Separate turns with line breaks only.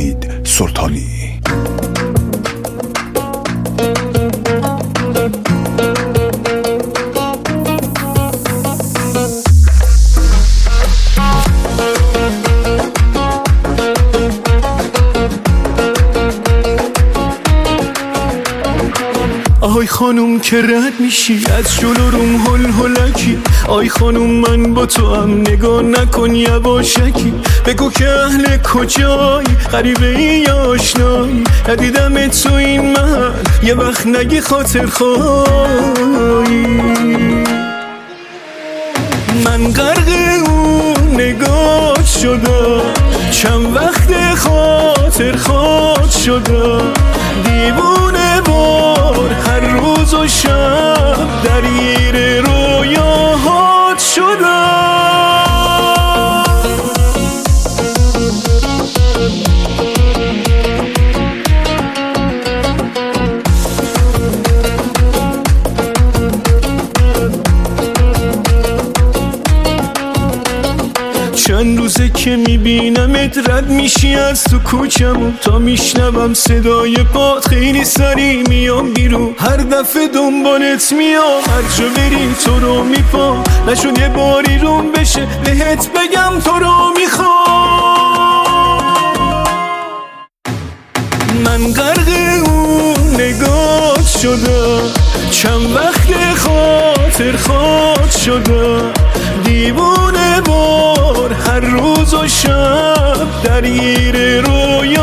حمید سلطانی.
آی خانوم که رد میشی از جلو روم هل هلکی، آی خانوم من با تو هم نگاه نکن یواشکی، بگو که اهل کجایی، غریبه ای یا آشنایی، ندیدم تو این محل یه وقت نگی خاطر خواهی. من غرق اون نگاه شدم، چند وقت خاطر خواد شدم، دیوونه بار هر روز و شب درگیر رویاهات شدم. چند روزه که میبینمت رد میشی از تو کوچم، تا میشنوم صدای پات خیلی سریع میام بیرون، هر دفعه دنبالت میام، هر جا بری تو رو میپام، نشد یه باری روم بشه بهت بگم تو رو میخوام. من غرق اون نگاه شدم، چند وقت خاطر خواد شدم، دیوونه بار هر روز و شب درگیر رویا